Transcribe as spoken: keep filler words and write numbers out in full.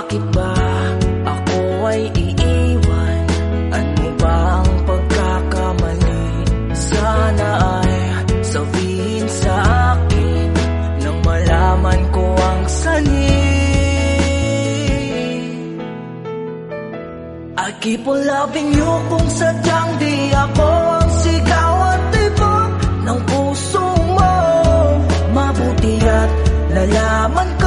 Bakit ba ako ay iiwan? Ano ba ang pagkakamali? Sana ay sabihin sa akin nang malaman ko ang sanhi. I keep on loving you kung sadyang di ako ang sigaw at tibok ng puso mo. Mabuti at nalaman ko